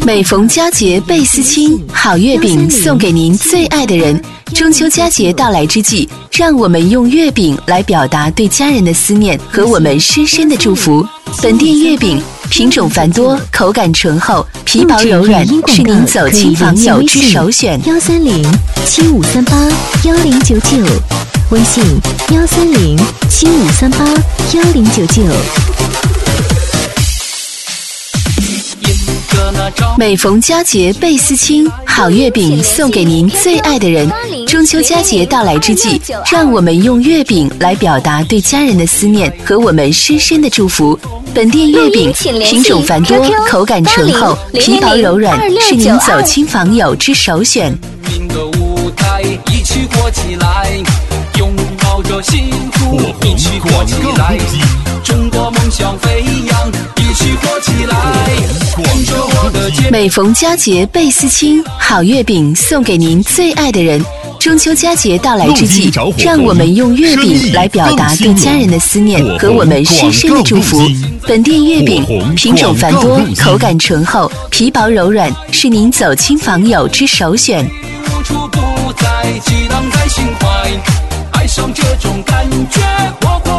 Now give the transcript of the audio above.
每逢佳节倍思亲，好月饼送给您最爱的人。中秋佳节到来之际，让我们用月饼来表达对家人的思念和我们深深的祝福。本店月饼品种繁多，口感醇厚，皮薄柔软，是您走亲访友之首选。 13075381099，微信13075381099。 每逢佳节倍思亲，好月饼送给您最爱的人。中秋佳节到来之际，让我们用月饼来表达对家人的思念和我们深深的祝福。本店月饼品种繁多，口感醇厚，皮薄柔软，是您走亲访友之首选。 一起活起来，拥抱着幸福，一起活起来，中国梦想飞扬，一起活起来。 每逢佳节倍思亲，好月饼送给您最爱的人。中秋佳节到来之际，让我们用月饼来表达对家人的思念和我们深深的祝福。本店月饼品种繁多，口感醇厚，皮薄柔软，是您走亲访友之首选。 付出不再激荡在心怀，爱上这种感觉，我会